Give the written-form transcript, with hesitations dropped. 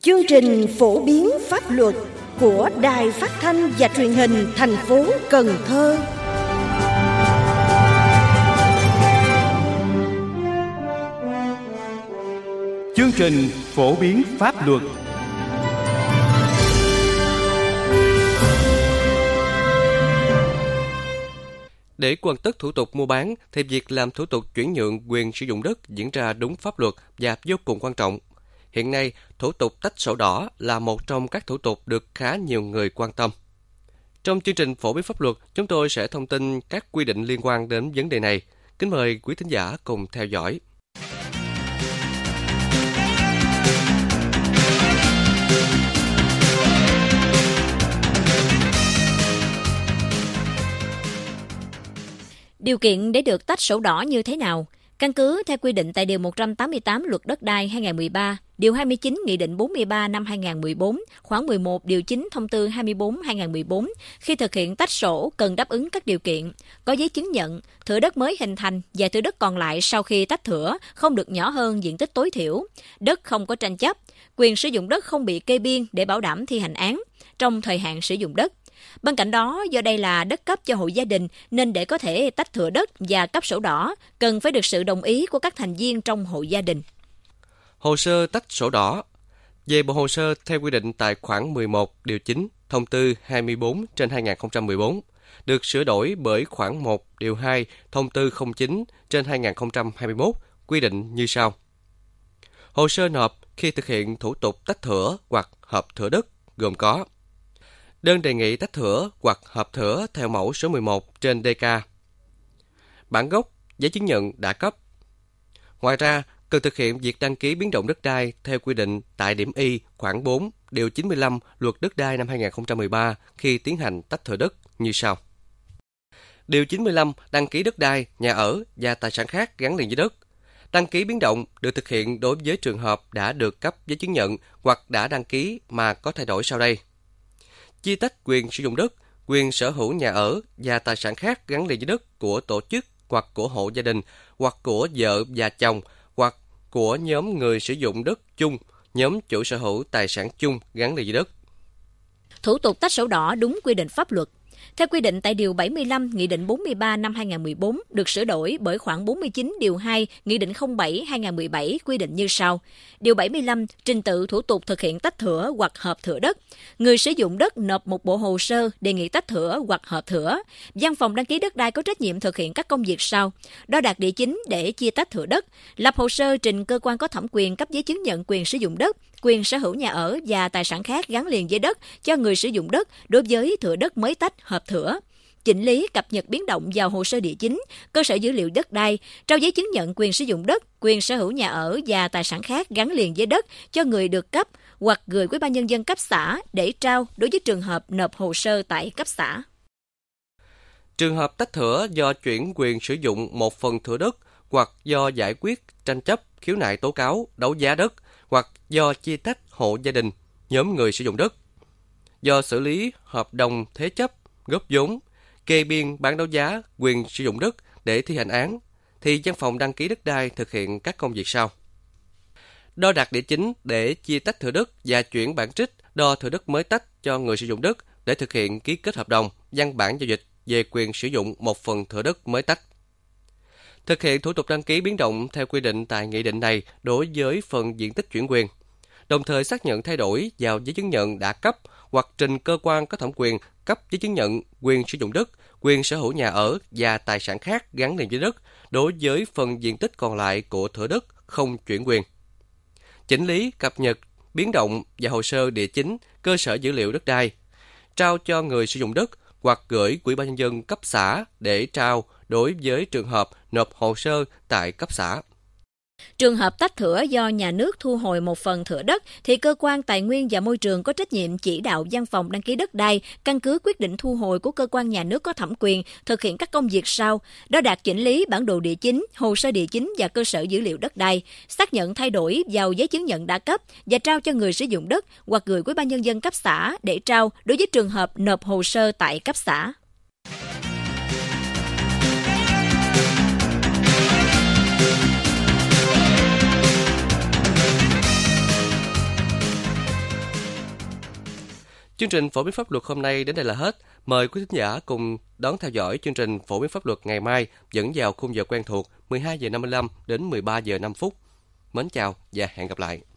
Chương trình phổ biến pháp luật của Đài Phát thanh và Truyền hình thành phố Cần Thơ. Chương trình phổ biến pháp luật. Để hoàn tất thủ tục mua bán thì việc làm thủ tục chuyển nhượng quyền sử dụng đất diễn ra đúng pháp luật và vô cùng quan trọng. Hiện nay, thủ tục tách sổ đỏ là một trong các thủ tục được khá nhiều người quan tâm. Trong chương trình phổ biến pháp luật, chúng tôi sẽ thông tin các quy định liên quan đến vấn đề này. Kính mời quý thính giả cùng theo dõi. Điều kiện để được tách sổ đỏ như thế nào? Căn cứ theo quy định tại Điều 188 Luật Đất đai 2013, Điều 29 Nghị định 43 năm 2014, khoản 11 Điều 9 Thông tư 24/2014, khi thực hiện tách sổ cần đáp ứng các điều kiện, có giấy chứng nhận, thửa đất mới hình thành và thửa đất còn lại sau khi tách thửa không được nhỏ hơn diện tích tối thiểu, đất không có tranh chấp, quyền sử dụng đất không bị kê biên để bảo đảm thi hành án trong thời hạn sử dụng đất. Bên cạnh đó, do đây là đất cấp cho hộ gia đình nên để có thể tách thửa đất và cấp sổ đỏ, cần phải được sự đồng ý của các thành viên trong hộ gia đình. Hồ sơ tách sổ đỏ. Về bộ hồ sơ theo quy định tại khoản 11 điều 9 Thông tư 24/2014, được sửa đổi bởi khoản 1 điều 2 Thông tư 09/2021 quy định như sau. Hồ sơ nộp khi thực hiện thủ tục tách thửa hoặc hợp thửa đất gồm có: đơn đề nghị tách thửa hoặc hợp thửa theo mẫu số 11 trên DK, bản gốc, giấy chứng nhận đã cấp. Ngoài ra, cần thực hiện việc đăng ký biến động đất đai theo quy định tại điểm Y khoản 4 điều 95 Luật Đất đai năm 2013 khi tiến hành tách thửa đất như sau. Điều 95 đăng ký đất đai, nhà ở và tài sản khác gắn liền với đất. Đăng ký biến động được thực hiện đối với trường hợp đã được cấp giấy chứng nhận hoặc đã đăng ký mà có thay đổi sau đây. Chia tách quyền sử dụng đất, quyền sở hữu nhà ở và tài sản khác gắn liền với đất của tổ chức hoặc của hộ gia đình hoặc của vợ và chồng hoặc của nhóm người sử dụng đất chung, nhóm chủ sở hữu tài sản chung gắn liền với đất. Thủ tục tách sổ đỏ đúng quy định pháp luật. Theo quy định tại Điều 75 Nghị định 43 năm 2014 được sửa đổi bởi khoản 49 Điều 2 Nghị định 07/2017 quy định như sau. Điều 75 trình tự thủ tục thực hiện tách thửa hoặc hợp thửa đất. Người sử dụng đất nộp một bộ hồ sơ đề nghị tách thửa hoặc hợp thửa. Văn phòng đăng ký đất đai có trách nhiệm thực hiện các công việc sau: đo đạc địa chính để chia tách thửa đất, lập hồ sơ trình cơ quan có thẩm quyền cấp giấy chứng nhận quyền sử dụng đất, quyền sở hữu nhà ở và tài sản khác gắn liền với đất cho người sử dụng đất đối với thửa đất mới tách hợp thửa, chỉnh lý cập nhật biến động vào hồ sơ địa chính, cơ sở dữ liệu đất đai, trao giấy chứng nhận quyền sử dụng đất, quyền sở hữu nhà ở và tài sản khác gắn liền với đất cho người được cấp hoặc gửi Ủy ban nhân dân cấp xã để trao đối với trường hợp nộp hồ sơ tại cấp xã. Trường hợp tách thửa do chuyển quyền sử dụng một phần thửa đất hoặc do giải quyết tranh chấp, khiếu nại tố cáo, đấu giá đất hoặc do chia tách hộ gia đình, nhóm người sử dụng đất, do xử lý hợp đồng thế chấp, góp vốn, kê biên bán đấu giá quyền sử dụng đất để thi hành án, thì văn phòng đăng ký đất đai thực hiện các công việc sau. Đo đạc địa chính để chia tách thửa đất và chuyển bản trích đo thửa đất mới tách cho người sử dụng đất để thực hiện ký kết hợp đồng, văn bản giao dịch về quyền sử dụng một phần thửa đất mới tách. Thực hiện thủ tục đăng ký biến động theo quy định tại nghị định này đối với phần diện tích chuyển quyền, đồng thời xác nhận thay đổi vào giấy chứng nhận đã cấp hoặc trình cơ quan có thẩm quyền cấp giấy chứng nhận quyền sử dụng đất, quyền sở hữu nhà ở và tài sản khác gắn liền với đất đối với phần diện tích còn lại của thửa đất không chuyển quyền. Chỉnh lý, cập nhật, biến động và hồ sơ địa chính, cơ sở dữ liệu đất đai, trao cho người sử dụng đất hoặc gửi Ủy ban nhân dân cấp xã để trao đối với trường hợp nộp hồ sơ tại cấp xã. Trường hợp tách thửa do nhà nước thu hồi một phần thửa đất thì cơ quan Tài nguyên và Môi trường có trách nhiệm chỉ đạo văn phòng đăng ký đất đai căn cứ quyết định thu hồi của cơ quan nhà nước có thẩm quyền thực hiện các công việc sau: đo đạc chỉnh lý bản đồ địa chính, hồ sơ địa chính và cơ sở dữ liệu đất đai, xác nhận thay đổi vào giấy chứng nhận đã cấp và trao cho người sử dụng đất hoặc gửi Ủy ban nhân dân cấp xã để trao đối với trường hợp nộp hồ sơ tại cấp xã. Chương trình phổ biến pháp luật hôm nay đến đây là hết. Mời quý thính giả cùng đón theo dõi chương trình phổ biến pháp luật ngày mai dẫn vào khung giờ quen thuộc 12 giờ 55 đến 13 giờ 5 phút. Mến chào và hẹn gặp lại.